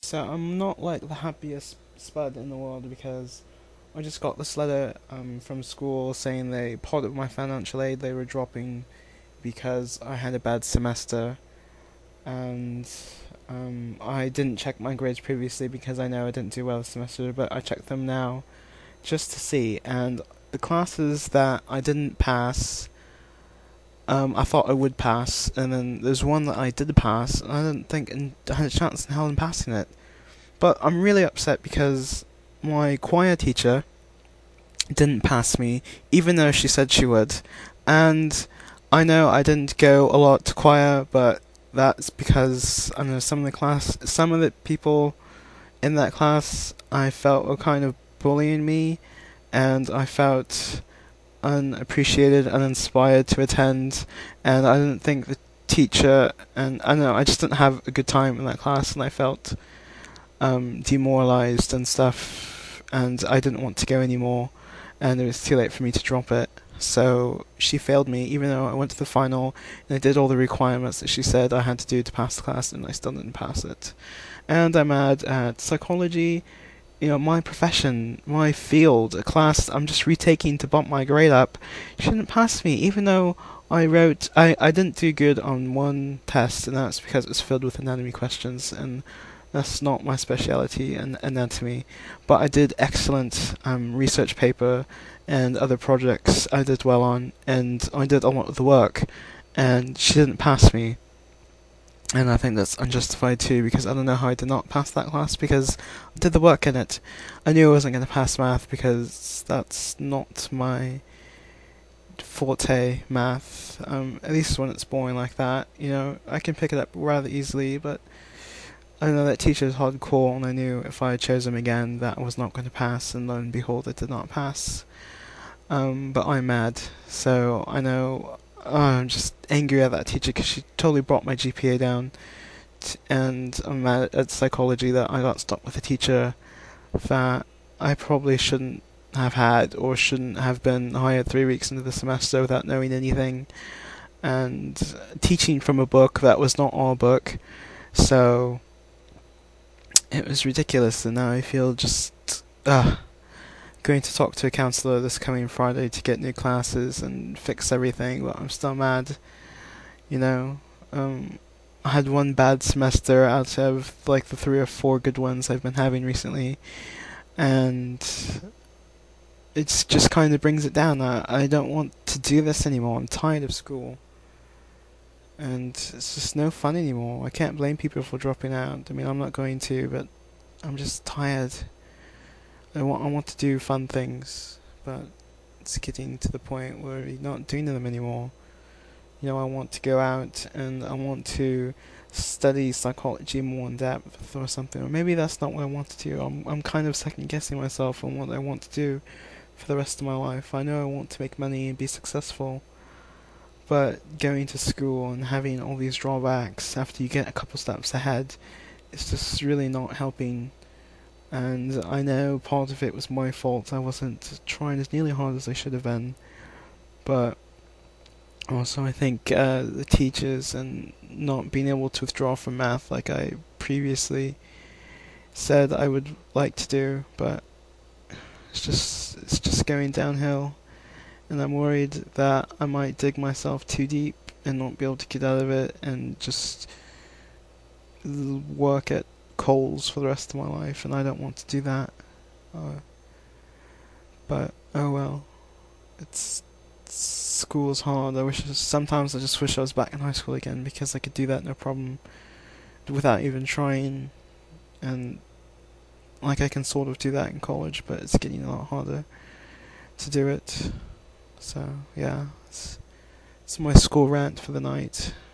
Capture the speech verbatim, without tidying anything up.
So I'm not like the happiest spud in the world because I just got this letter um, from school saying they part of my financial aid they were dropping because I had a bad semester, and um, I didn't check my grades previously because I know I didn't do well this semester, but I checked them now just to see, and the classes that I didn't pass, um, I thought I would pass, and then there's one that I did pass, and I didn't think and I had a chance in hell in passing it. But I'm really upset because my choir teacher didn't pass me, even though she said she would. And I know I didn't go a lot to choir, but that's because I know some of the class, some of the people in that class, I felt were kind of bullying me, and I felt unappreciated, uninspired to attend, and I didn't think the teacher, and I don't know, I just didn't have a good time in that class, and I felt um, demoralized and stuff, and I didn't want to go anymore, and it was too late for me to drop it. So she failed me, even though I went to the final and I did all the requirements that she said I had to do to pass the class, and I still didn't pass it. And I'm mad at psychology, you know, my profession, my field, a class I'm just retaking to bump my grade up. She didn't pass me, even though I wrote, I, I didn't do good on one test, and that's because it was filled with anatomy questions, and that's not my speciality in anatomy. But I did excellent um, research paper and other projects I did well on, and I did a lot of the work, and she didn't pass me. And I think that's unjustified too, because I don't know how I did not pass that class, because I did the work in it. I knew I wasn't going to pass math, because that's not my forte, math. Um, at least when it's boring like that, you know, I can pick it up rather easily, but I know that teacher is hardcore, and I knew if I chose him again that I was not going to pass, and lo and behold, I did not pass. Um, but I'm mad, so I know oh, I'm just angry at that teacher because she totally brought my G P A down, t- and I'm mad at psychology that I got stuck with a teacher that I probably shouldn't have had, or shouldn't have been hired three weeks into the semester without knowing anything, and teaching from a book that was not our book. So it was ridiculous, and now I feel just uh, going to talk to a counsellor this coming Friday to get new classes and fix everything, but I'm still mad. You know, um, I had one bad semester out of like the three or four good ones I've been having recently, and it just kind of brings it down. I, I don't want to do this anymore. I'm tired of school, and it's just no fun anymore. I can't blame people for dropping out. I mean, I'm not going to, but I'm just tired. I want, I want to do fun things, but it's getting to the point where you're not doing them anymore. You know, I want to go out and I want to study psychology more in depth or something. Or maybe that's not what I want to do. I'm I'm kind of second guessing myself on what I want to do for the rest of my life. I know I want to make money and be successful, but going to school and having all these drawbacks after you get a couple steps ahead, it's just really not helping. And I know part of it was my fault. I wasn't trying as nearly hard as I should have been, but also I think uh, the teachers and not being able to withdraw from math like I previously said I would like to do, but it's just it's just going downhill, and I'm worried that I might dig myself too deep and not be able to get out of it, and just l- work at Coles for the rest of my life, and I don't want to do that. Uh, but oh well, it's school's hard. I wish sometimes I just wish I was back in high school again because I could do that no problem without even trying, and like I can sort of do that in college, but it's getting a lot harder to do it. So yeah, it's, it's my school rant for the night.